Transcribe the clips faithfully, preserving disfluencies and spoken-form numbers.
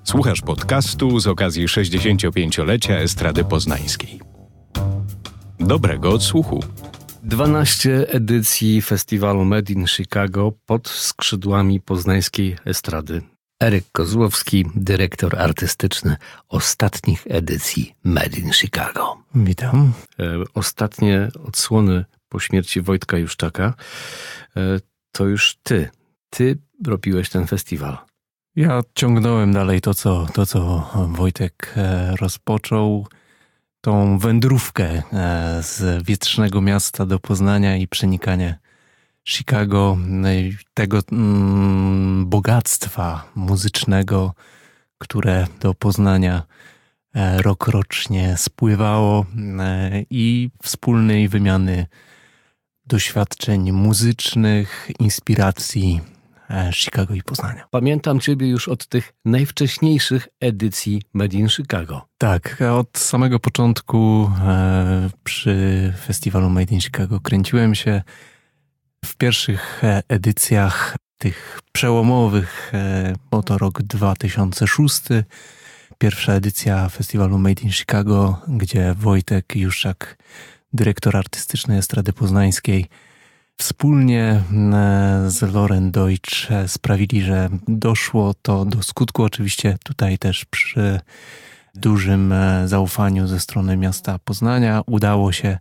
Słuchasz podcastu z okazji sześćdziesięciopięciolecia Estrady Poznańskiej. Dobrego odsłuchu. dwanaście edycji festiwalu Made in Chicago pod skrzydłami poznańskiej estrady. Eryk Kozłowski, dyrektor artystyczny ostatnich edycji Made in Chicago. Witam. E, ostatnie odsłony po śmierci Wojtka Juszczaka e, to już ty. Ty robiłeś ten festiwal. Ja ciągnąłem dalej to, co, to, co Wojtek rozpoczął. Tą wędrówkę z wietrznego miasta do Poznania i przenikanie Chicago, tego mm, bogactwa muzycznego, które do Poznania rokrocznie spływało i wspólnej wymiany doświadczeń muzycznych, inspiracji Chicago i Poznania. Pamiętam ciebie już od tych najwcześniejszych edycji Made in Chicago. Tak, od samego początku e, przy festiwalu Made in Chicago kręciłem się w pierwszych edycjach tych przełomowych, e, bo to rok dwa tysiące szósty, pierwsza edycja festiwalu Made in Chicago, gdzie Wojtek Juszczak, dyrektor artystyczny Estrady Poznańskiej, wspólnie z Loren Deutsch sprawili, że doszło to do skutku. Oczywiście tutaj też przy dużym zaufaniu ze strony miasta Poznania udało się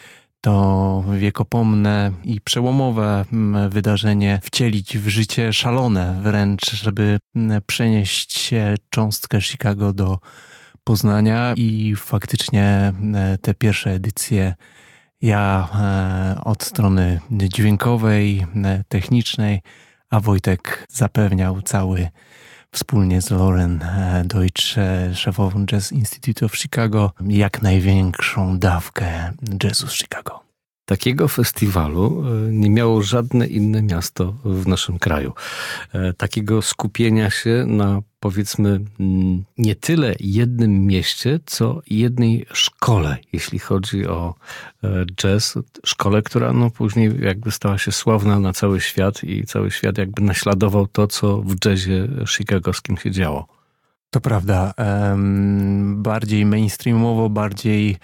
to wiekopomne i przełomowe wydarzenie wcielić w życie, szalone wręcz, żeby przenieść cząstkę Chicago do Poznania i faktycznie te pierwsze edycje ja e, od strony dźwiękowej, e, technicznej, a Wojtek zapewniał cały wspólnie z Loren e, Deutsch, e, szefową Jazz Institute of Chicago, jak największą dawkę jazzu z Chicago. Takiego festiwalu nie miało żadne inne miasto w naszym kraju. Takiego skupienia się na, powiedzmy, nie tyle jednym mieście, co jednej szkole, jeśli chodzi o jazz. Szkole, która no później jakby stała się sławna na cały świat i cały świat jakby naśladował to, co w jazzie chicagowskim się działo. To prawda. Bardziej mainstreamowo, bardziej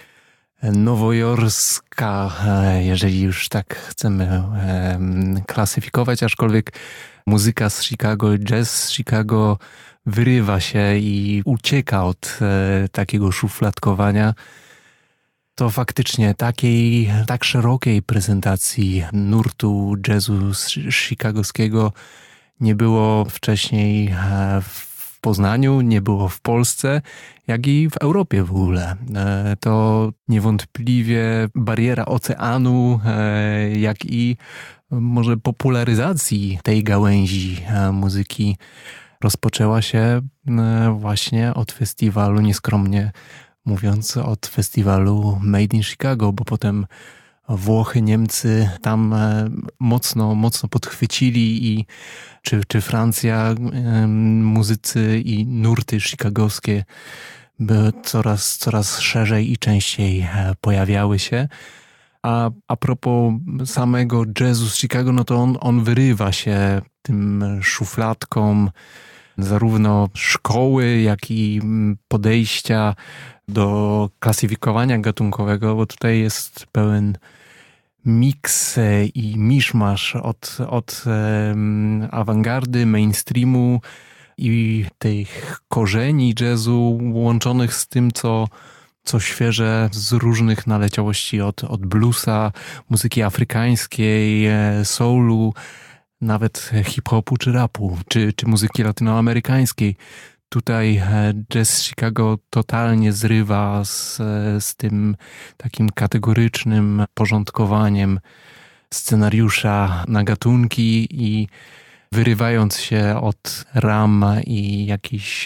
nowojorska, jeżeli już tak chcemy klasyfikować, aczkolwiek muzyka z Chicago, jazz z Chicago wyrywa się i ucieka od takiego szufladkowania. To faktycznie takiej, tak szerokiej prezentacji nurtu jazzu chicagowskiego nie było wcześniej w w Poznaniu, nie było w Polsce, jak i w Europie w ogóle. To niewątpliwie bariera oceanu, jak i może popularyzacji tej gałęzi muzyki rozpoczęła się właśnie od festiwalu, nieskromnie mówiąc, od festiwalu Made in Chicago, bo potem Włochy, Niemcy tam mocno, mocno podchwycili i czy, czy Francja, muzycy i nurty chicagowskie by coraz, coraz szerzej i częściej pojawiały się. A, a propos samego jazzu z Chicago, no to on, on wyrywa się tym szufladkom zarówno szkoły, jak i podejścia do klasyfikowania gatunkowego, bo tutaj jest pełen miks i miszmasz od, od um, awangardy, mainstreamu i tych korzeni jazzu łączonych z tym, co, co świeże z różnych naleciałości od, od bluesa, muzyki afrykańskiej, soulu, nawet hip-hopu czy rapu, czy, czy muzyki latynoamerykańskiej. Tutaj jazz Chicago totalnie zrywa z, z tym takim kategorycznym porządkowaniem scenariusza na gatunki i wyrywając się od ram i jakichś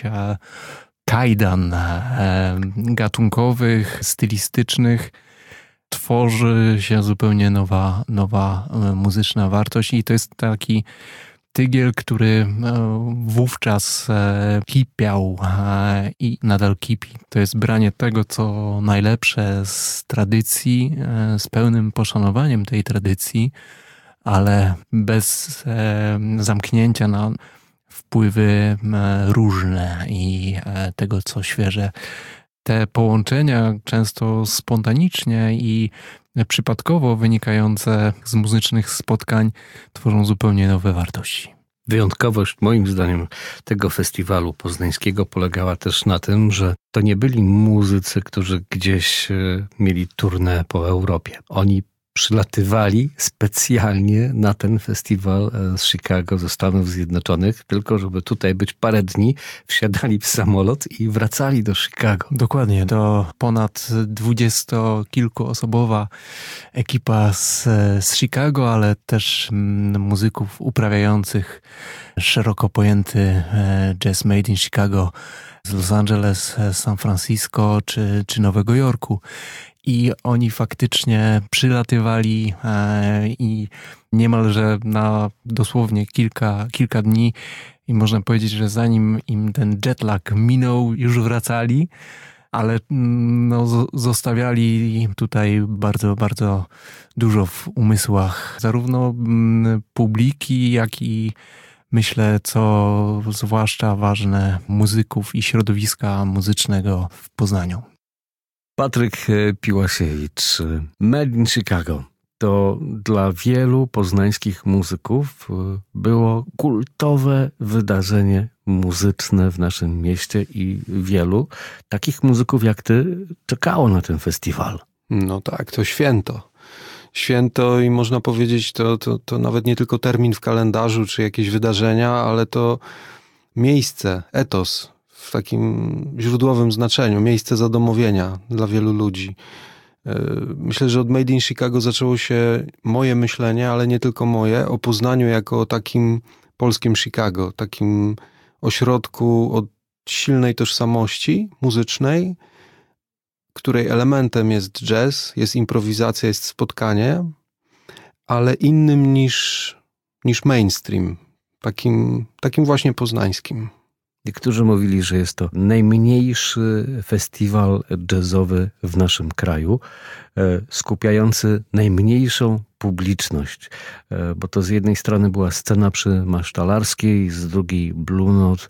kajdan gatunkowych, stylistycznych, tworzy się zupełnie nowa, nowa muzyczna wartość i to jest taki tygiel, który wówczas kipiał i nadal kipi. To jest branie tego, co najlepsze z tradycji, z pełnym poszanowaniem tej tradycji, ale bez zamknięcia na wpływy różne i tego, co świeże. Te połączenia często spontanicznie i przypadkowo wynikające z muzycznych spotkań tworzą zupełnie nowe wartości. Wyjątkowość moim zdaniem tego festiwalu poznańskiego polegała też na tym, że to nie byli muzycy, którzy gdzieś mieli tournée po Europie. Oni przylatywali specjalnie na ten festiwal z Chicago, ze Stanów Zjednoczonych, tylko żeby tutaj być parę dni, wsiadali w samolot i wracali do Chicago. Dokładnie, to ponad dwudziestokilkuosobowa ekipa z, z Chicago, ale też muzyków uprawiających szeroko pojęty jazz made in Chicago z Los Angeles, San Francisco czy, czy Nowego Jorku. I oni faktycznie przylatywali e, i niemalże na dosłownie kilka, kilka dni i można powiedzieć, że zanim im ten jetlag minął, już wracali, ale no, zostawiali tutaj bardzo, bardzo dużo w umysłach zarówno publiki, jak i myślę, co zwłaszcza ważne, muzyków i środowiska muzycznego w Poznaniu. Patryk Piłasiewicz, Made in Chicago. To dla wielu poznańskich muzyków było kultowe wydarzenie muzyczne w naszym mieście i wielu takich muzyków jak ty czekało na ten festiwal. No tak, to święto. Święto i można powiedzieć, to, to, to nawet nie tylko termin w kalendarzu czy jakieś wydarzenia, ale to miejsce, etos w takim źródłowym znaczeniu, miejsce zadomowienia dla wielu ludzi. Myślę, że od Made in Chicago zaczęło się moje myślenie, ale nie tylko moje, o Poznaniu jako o takim polskim Chicago, takim ośrodku o silnej tożsamości muzycznej, której elementem jest jazz, jest improwizacja, jest spotkanie, ale innym niż, niż mainstream, takim, takim właśnie poznańskim. Niektórzy mówili, że jest to najmniejszy festiwal jazzowy w naszym kraju, skupiający najmniejszą publiczność, bo to z jednej strony była scena przy Masztalarskiej, z drugiej Blue Note,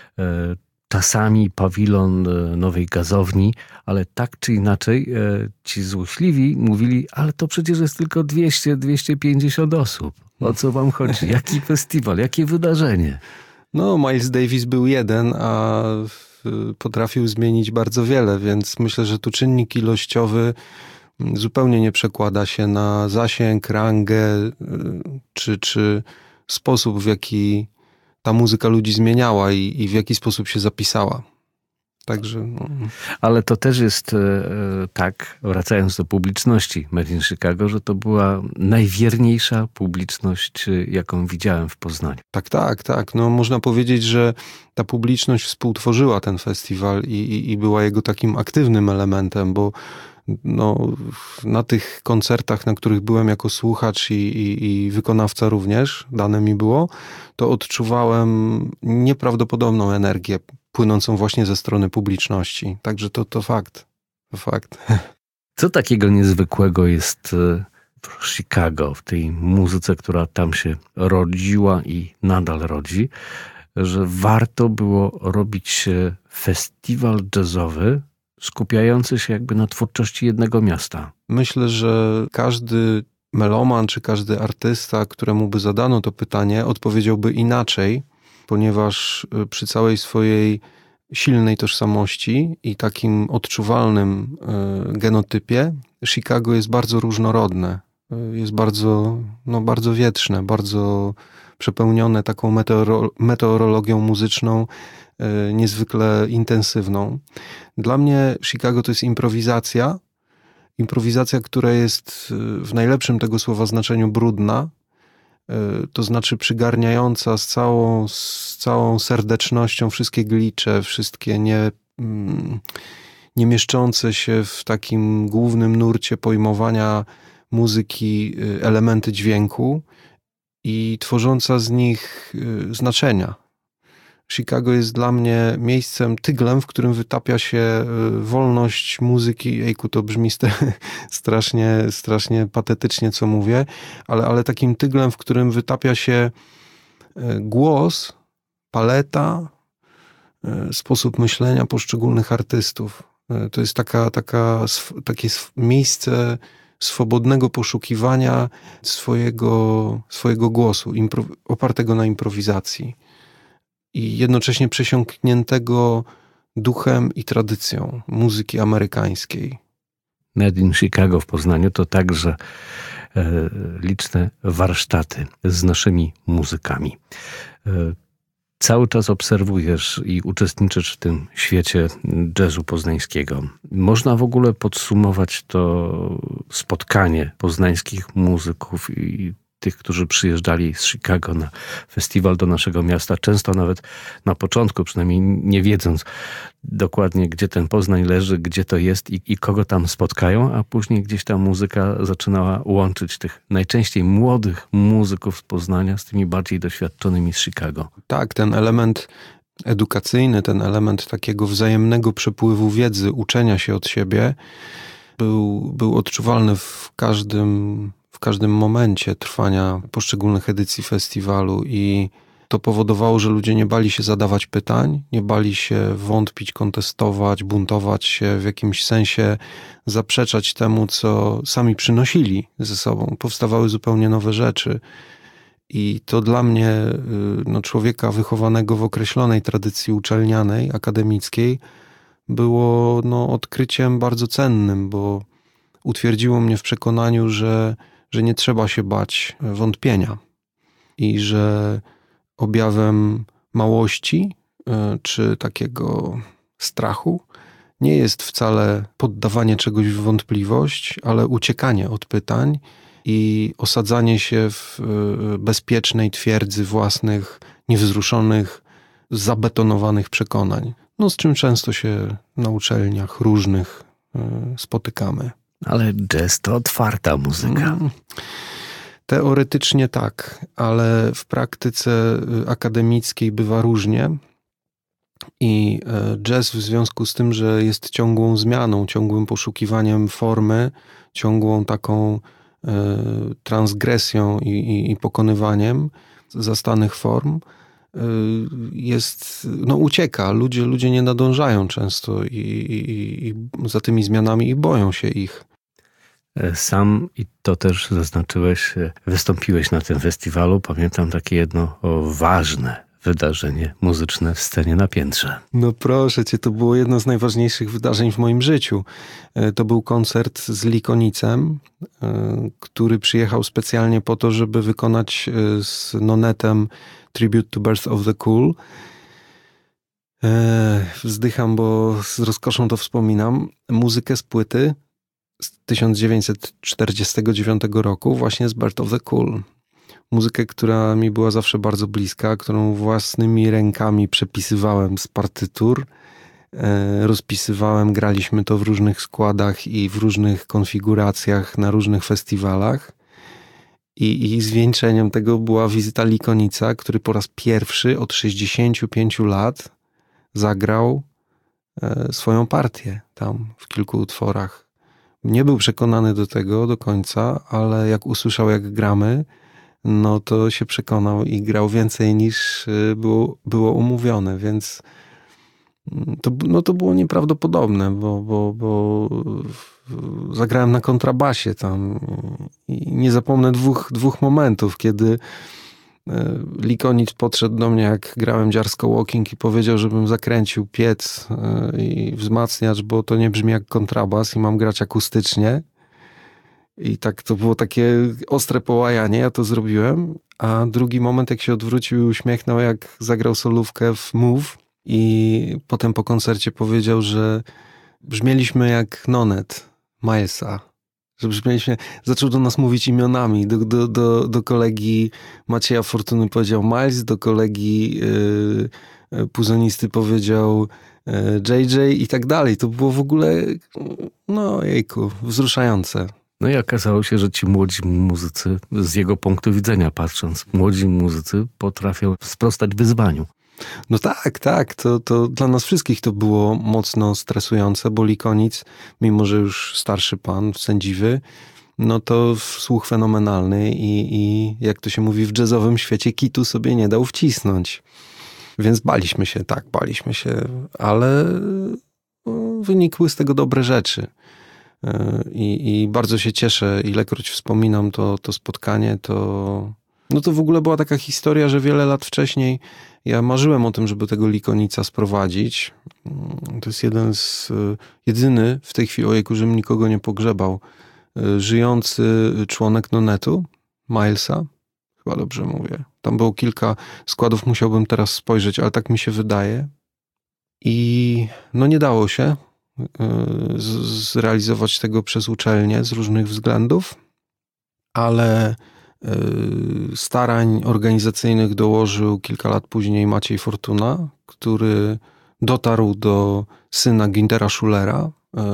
czasami pawilon Nowej Gazowni, ale tak czy inaczej ci złośliwi mówili, ale to przecież jest tylko dwieście do dwustu pięćdziesięciu osób. O co wam chodzi? Jaki festiwal? Jakie wydarzenie? No, Miles Davis był jeden, a potrafił zmienić bardzo wiele, więc myślę, że tu czynnik ilościowy zupełnie nie przekłada się na zasięg, rangę czy, czy sposób, w jaki ta muzyka ludzi zmieniała i, i w jaki sposób się zapisała. Także, no. Ale to też jest e, tak, wracając do publiczności Made in Chicago, że to była najwierniejsza publiczność, jaką widziałem w Poznaniu. Tak, tak, tak. No, można powiedzieć, że ta publiczność współtworzyła ten festiwal i, i, i była jego takim aktywnym elementem, bo no, na tych koncertach, na których byłem jako słuchacz i, i, i wykonawca również, dane mi było, to odczuwałem nieprawdopodobną energię płynącą właśnie ze strony publiczności. Także to, to fakt. To fakt. Co takiego niezwykłego jest w Chicago, w tej muzyce, która tam się rodziła i nadal rodzi, że warto było robić festiwal jazzowy skupiający się jakby na twórczości jednego miasta? Myślę, że każdy meloman czy każdy artysta, któremu by zadano to pytanie, odpowiedziałby inaczej, ponieważ przy całej swojej silnej tożsamości i takim odczuwalnym genotypie Chicago jest bardzo różnorodne. Jest bardzo, no bardzo wietrzne, bardzo przepełnione taką meteoro, meteorologią muzyczną, niezwykle intensywną. Dla mnie Chicago to jest improwizacja. Improwizacja, która jest w najlepszym tego słowa znaczeniu brudna, to znaczy przygarniająca z całą, z całą serdecznością wszystkie glicze, wszystkie nie, nie mieszczące się w takim głównym nurcie pojmowania muzyki elementy dźwięku i tworząca z nich znaczenia. Chicago jest dla mnie miejscem, tyglem, w którym wytapia się wolność muzyki. Ejku, to brzmi strasznie, strasznie patetycznie, co mówię, ale, ale takim tyglem, w którym wytapia się głos paleta, sposób myślenia poszczególnych artystów. To jest taka, taka, takie miejsce swobodnego poszukiwania swojego, swojego głosu, impro, opartego na improwizacji i jednocześnie przesiąkniętego duchem i tradycją muzyki amerykańskiej. Made in Chicago w Poznaniu to także e, liczne warsztaty z naszymi muzykami. E, Cały czas obserwujesz i uczestniczysz w tym świecie jazzu poznańskiego. Można w ogóle podsumować to spotkanie poznańskich muzyków i tych, którzy przyjeżdżali z Chicago na festiwal do naszego miasta, często nawet na początku, przynajmniej nie wiedząc dokładnie, gdzie ten Poznań leży, gdzie to jest i, i kogo tam spotkają, a później gdzieś ta muzyka zaczynała łączyć tych najczęściej młodych muzyków z Poznania z tymi bardziej doświadczonymi z Chicago. Tak, ten element edukacyjny, ten element takiego wzajemnego przepływu wiedzy, uczenia się od siebie był, był odczuwalny w każdym w każdym momencie trwania poszczególnych edycji festiwalu i to powodowało, że ludzie nie bali się zadawać pytań, nie bali się wątpić, kontestować, buntować się, w jakimś sensie zaprzeczać temu, co sami przynosili ze sobą. Powstawały zupełnie nowe rzeczy. I to dla mnie, no, człowieka wychowanego w określonej tradycji uczelnianej, akademickiej, było no, odkryciem bardzo cennym, bo utwierdziło mnie w przekonaniu, że że nie trzeba się bać wątpienia i że objawem małości czy takiego strachu nie jest wcale poddawanie czegoś w wątpliwość, ale uciekanie od pytań i osadzanie się w bezpiecznej twierdzy własnych, niewzruszonych, zabetonowanych przekonań. No, z czym często się na uczelniach różnych spotykamy. Ale jazz to otwarta muzyka. Teoretycznie tak, ale w praktyce akademickiej bywa różnie i jazz w związku z tym, że jest ciągłą zmianą, ciągłym poszukiwaniem formy, ciągłą taką transgresją i, i, i pokonywaniem zastanych form, jest, no ucieka. Ludzie, ludzie nie nadążają często i, i, i za tymi zmianami i boją się ich. Sam, i to też zaznaczyłeś, wystąpiłeś na tym festiwalu. Pamiętam takie jedno ważne wydarzenie muzyczne w scenie na piętrze. No proszę cię, to było jedno z najważniejszych wydarzeń w moim życiu. To był koncert z Likonicem, który przyjechał specjalnie po to, żeby wykonać z Nonetem Tribute to Birth of the Cool. Wzdycham, bo z rozkoszą to wspominam. Muzykę z płyty z tysiąc dziewięćset czterdziestego dziewiątego roku, właśnie z Birth of the Cool. Muzykę, która mi była zawsze bardzo bliska, którą własnymi rękami przepisywałem z partytur, rozpisywałem, graliśmy to w różnych składach i w różnych konfiguracjach na różnych festiwalach. I, I zwieńczeniem tego była wizyta Likonica, który po raz pierwszy od sześćdziesięciu pięciu lat zagrał swoją partię tam w kilku utworach. Nie był przekonany do tego do końca, ale jak usłyszał, jak gramy, no to się przekonał i grał więcej niż było, było umówione, więc to, no to było nieprawdopodobne, bo, bo, bo zagrałem na kontrabasie tam i nie zapomnę dwóch, dwóch momentów, kiedy Likonic podszedł do mnie, jak grałem Dziarsko Walking i powiedział, żebym zakręcił piec i wzmacniacz, bo to nie brzmi jak kontrabas i mam grać akustycznie. I tak to było takie ostre połajanie, ja to zrobiłem. A drugi moment, jak się odwrócił i uśmiechnął, jak zagrał solówkę w Move i potem po koncercie powiedział, że brzmieliśmy jak Nonet Milesa. Że brzmieliśmy, zaczął do nas mówić imionami. Do, do, do, do kolegi Macieja Fortuny powiedział Miles, do kolegi yy, puzonisty powiedział yy, J J i tak dalej. To było w ogóle, no jejku, wzruszające. No i okazało się, że ci młodzi muzycy, z jego punktu widzenia patrząc, młodzi muzycy potrafią sprostać wyzwaniu. No tak, tak. To, to dla nas wszystkich to było mocno stresujące, bo Likonic, mimo że już starszy pan, sędziwy, no to słuch fenomenalny i, i jak to się mówi w jazzowym świecie, kitu sobie nie dał wcisnąć. Więc baliśmy się, tak, baliśmy się, ale wynikły z tego dobre rzeczy. I, i bardzo się cieszę, ilekroć wspominam to, to spotkanie, to... No to w ogóle była taka historia, że wiele lat wcześniej ja marzyłem o tym, żeby tego Likonica sprowadzić. To jest jeden z, jedyny w tej chwili, ojejku, żebym nikogo nie pogrzebał, żyjący członek Nonetu, Milesa. Chyba dobrze mówię. Tam było kilka składów, musiałbym teraz spojrzeć, ale tak mi się wydaje. I no nie dało się z- zrealizować tego przez uczelnię z różnych względów, ale starań organizacyjnych dołożył kilka lat później Maciej Fortuna, który dotarł do syna Güntera Schulera,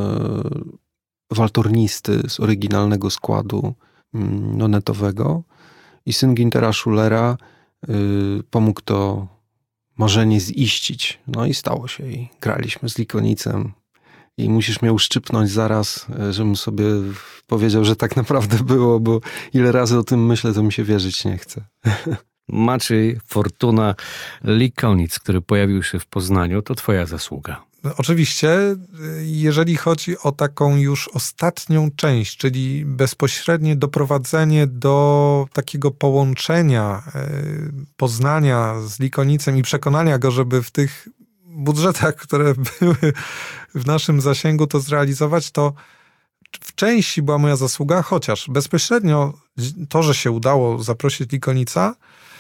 waltornisty z oryginalnego składu nonetowego. I syn Güntera Schulera pomógł to marzenie ziścić. No i stało się. I graliśmy z Likonicem. I musisz mnie uszczypnąć zaraz, żebym sobie powiedział, że tak naprawdę było, bo ile razy o tym myślę, to mi się wierzyć nie chce. Maciej Fortuna, Likonic, który pojawił się w Poznaniu, to twoja zasługa. Oczywiście, jeżeli chodzi o taką już ostatnią część, czyli bezpośrednie doprowadzenie do takiego połączenia Poznania z Likonicem i przekonania go, żeby w tych budżetach, które były w naszym zasięgu, to zrealizować, to w części była moja zasługa, chociaż bezpośrednio to, że się udało zaprosić Likonica,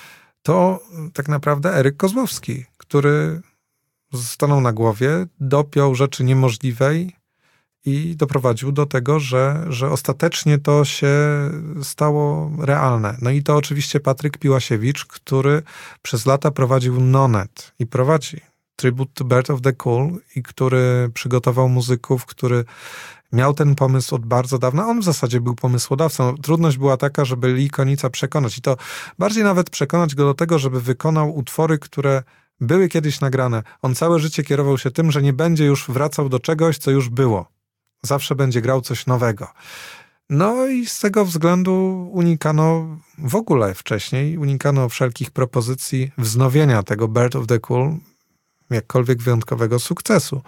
to tak naprawdę Eryk Kozłowski, który stanął na głowie, dopiął rzeczy niemożliwej i doprowadził do tego, że, że ostatecznie to się stało realne. No i to oczywiście Patryk Piłasiewicz, który przez lata prowadził Nonet i prowadzi Tribute to Birth of the Cool i który przygotował muzyków, który miał ten pomysł od bardzo dawna. On w zasadzie był pomysłodawcą. Trudność była taka, żeby Likonica przekonać i to bardziej nawet przekonać go do tego, żeby wykonał utwory, które były kiedyś nagrane. On całe życie kierował się tym, że nie będzie już wracał do czegoś, co już było. Zawsze będzie grał coś nowego. No i z tego względu unikano w ogóle wcześniej, unikano wszelkich propozycji wznowienia tego Birth of the Cool, jakkolwiek wyjątkowego sukcesu.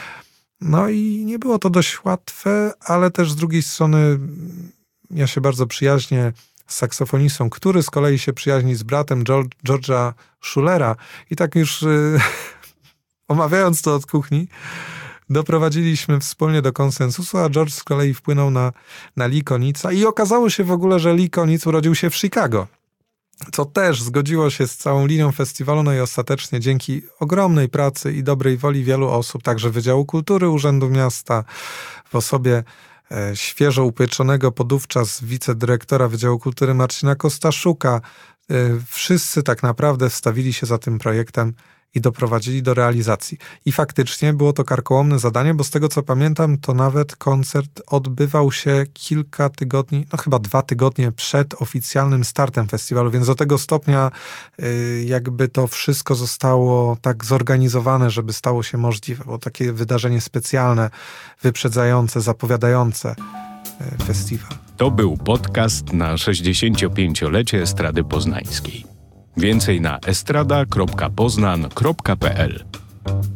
No i nie było to dość łatwe, ale też z drugiej strony ja się bardzo przyjaźnię z saksofonistą, który z kolei się przyjaźni z bratem George'a Schulera i tak już yy, omawiając to od kuchni, doprowadziliśmy wspólnie do konsensusu, a George z kolei wpłynął na, na Likonica i okazało się w ogóle, że Likonic urodził się w Chicago, co też zgodziło się z całą linią festiwalu, no i ostatecznie dzięki ogromnej pracy i dobrej woli wielu osób, także Wydziału Kultury Urzędu Miasta, w osobie e, świeżo upieczonego podówczas wicedyrektora Wydziału Kultury Marcina Kostaszuka, e, wszyscy tak naprawdę wstawili się za tym projektem i doprowadzili do realizacji. I faktycznie było to karkołomne zadanie, bo z tego co pamiętam, to nawet koncert odbywał się kilka tygodni, no chyba dwa tygodnie przed oficjalnym startem festiwalu, więc do tego stopnia y, jakby to wszystko zostało tak zorganizowane, żeby stało się możliwe. Było takie wydarzenie specjalne, wyprzedzające, zapowiadające y, festiwal. To był podcast na sześćdziesięciopięciolecie Estrady Poznańskiej. Więcej na estrada kropka poznan kropka p l.